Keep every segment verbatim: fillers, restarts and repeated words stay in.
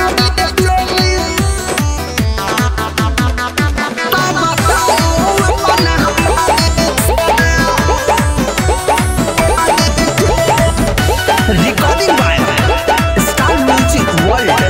Recording by Star Music World.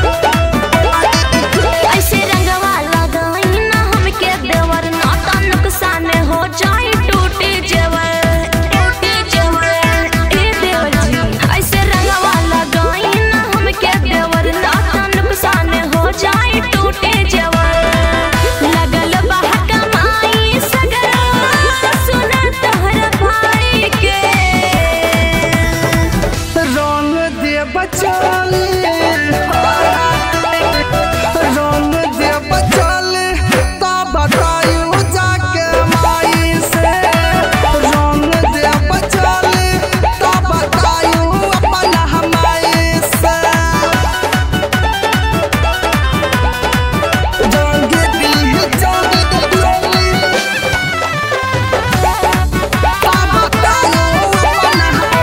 ऐसे रंगवा लगाई ना हमके देवर ना तो नुकसान हो जाए टूटे जेवर टूटे जेवर ए देवर जी ऐसे रंगवा लगाई ना हमके देवर ना तो नुकसान हो जाए टूटे जेवर लगल बह कमाई सगरा सुना तोहर भाई के रंग दे बचाले रंग दे बचाले ता बतायू जाके माई से रंग दे बचाले ता बतायू अपन हमाई से रंग दी जाने दे ता बतायू अपन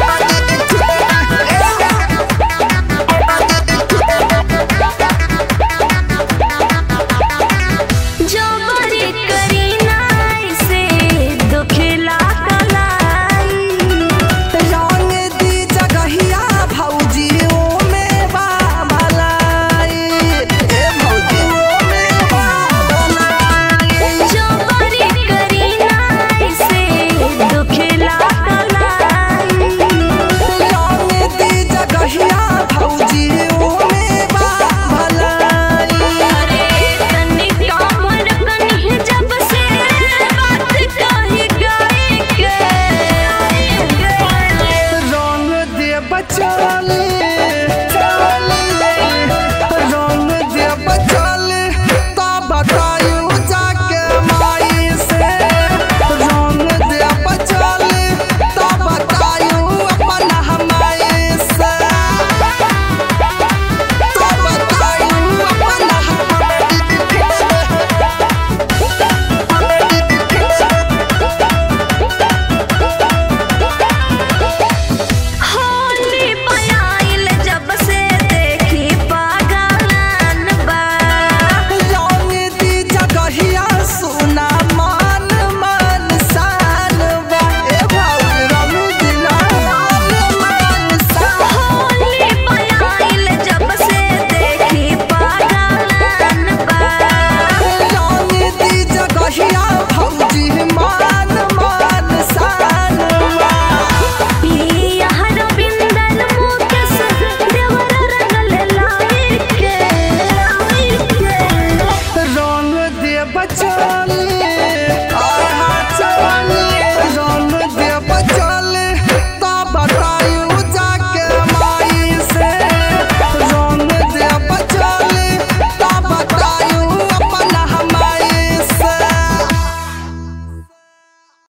जो बड़ी करीना से दुखला कलाई रंग दी जगहिया भौजी ओ में बा भलाई ए भौजी ओ में बा भलाई जो बड़ी करीना से दुखला कलाई रंग दी जगहिया भौजी ओ में बा भलाई अरे तनिका मन कन्ही जब से बात कही गई के रंग दे बचाले